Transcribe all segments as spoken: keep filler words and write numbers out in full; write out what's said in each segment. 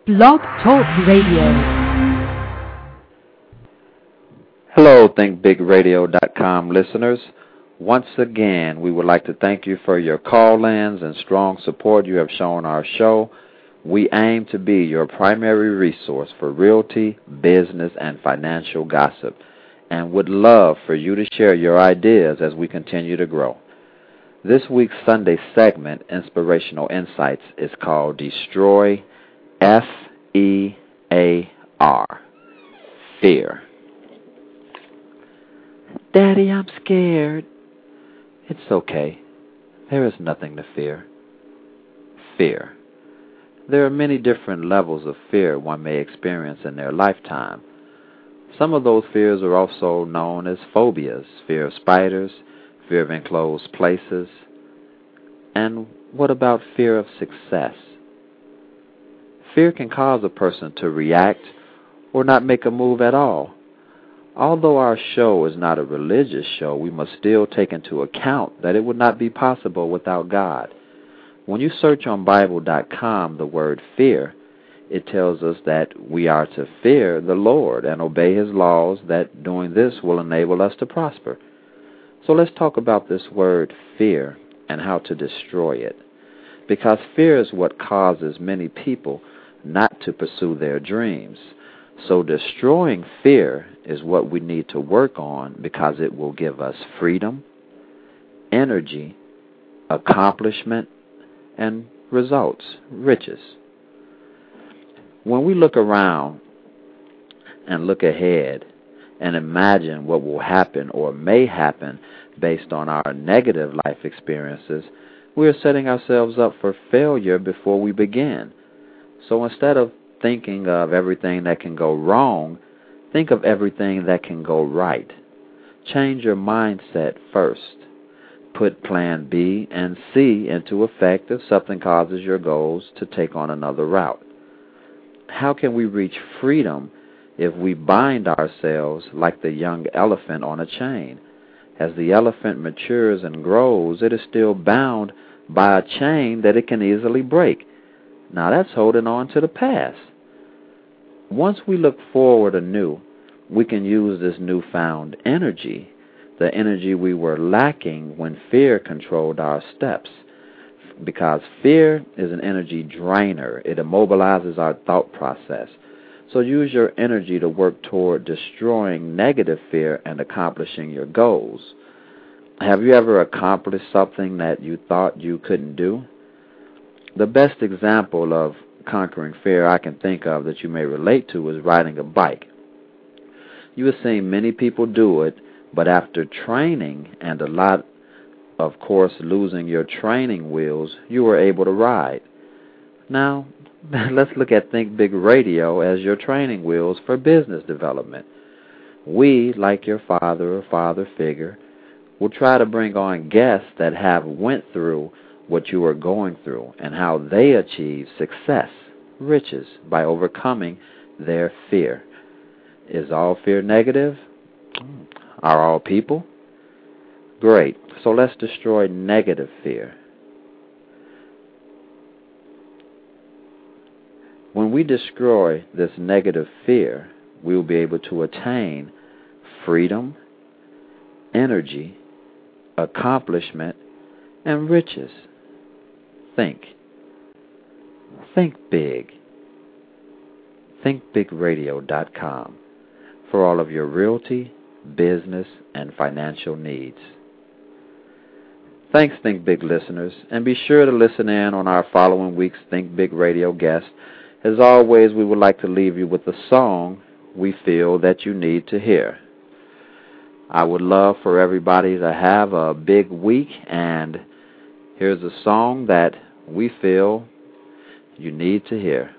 Blog Talk Radio. Hello, think big radio dot com listeners. Once again, we would like to thank you for your call-ins and strong support you have shown our show. We aim to be your primary resource for realty, business, and financial gossip, and would love for you to share your ideas as we continue to grow. This week's Sunday segment, Inspirational Insights, is called Destroy F E A R, Fear. Daddy, I'm scared. It's okay. There is nothing to fear. Fear. There are many different levels of fear one may experience in their lifetime. Some of those fears are also known as phobias: fear of spiders, fear of enclosed places. And what about fear of success? Fear can cause a person to react or not make a move at all. Although our show is not a religious show, we must still take into account that it would not be possible without God. When you search on Bible dot com the word fear, it tells us that we are to fear the Lord and obey His laws, that doing this will enable us to prosper. So let's talk about this word fear and how to destroy it. Because fear is what causes many people not to pursue their dreams. So destroying fear is what we need to work on, because it will give us freedom, energy, accomplishment, and results, riches. When we look around and look ahead and imagine what will happen or may happen based on our negative life experiences, we are setting ourselves up for failure before we begin. So instead of thinking of everything that can go wrong, think of everything that can go right. Change your mindset first. Put plan B and C into effect if something causes your goals to take on another route. How can we reach freedom if we bind ourselves like the young elephant on a chain? As the elephant matures and grows, it is still bound by a chain that it can easily break. Now that's holding on to the past. Once we look forward anew, we can use this newfound energy, the energy we were lacking when fear controlled our steps. Because fear is an energy drainer. It immobilizes our thought process. So use your energy to work toward destroying negative fear and accomplishing your goals. Have you ever accomplished something that you thought you couldn't do? The best example of conquering fear I can think of that you may relate to is riding a bike. You have seen many people do it, but after training and a lot, of course, losing your training wheels, you were able to ride. Now, let's look at Think Big Radio as your training wheels for business development. We, like your father or father figure, will try to bring on guests that have went through what you are going through and how they achieve success, riches, by overcoming their fear. Is all fear negative? Are all people? Great. So let's destroy negative fear. When we destroy this negative fear, we will be able to attain freedom, energy, accomplishment, and riches. Think. Think big. think big radio dot com for all of your realty, business, and financial needs. Thanks, Think Big listeners, and be sure to listen in on our following week's Think Big Radio guest. As always, we would like to leave you with a song we feel that you need to hear. I would love for everybody to have a big week, and here's a song that we feel you need to hear.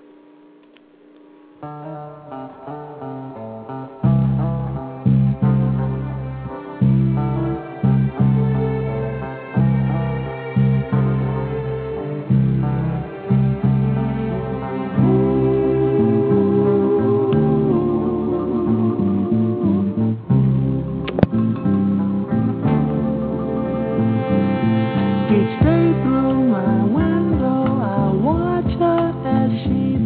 Each day through my window, I watch her as she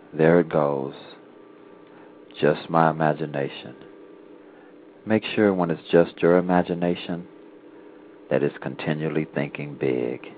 There it goes. Just my imagination. Make sure when it's just your imagination that it's continually thinking big.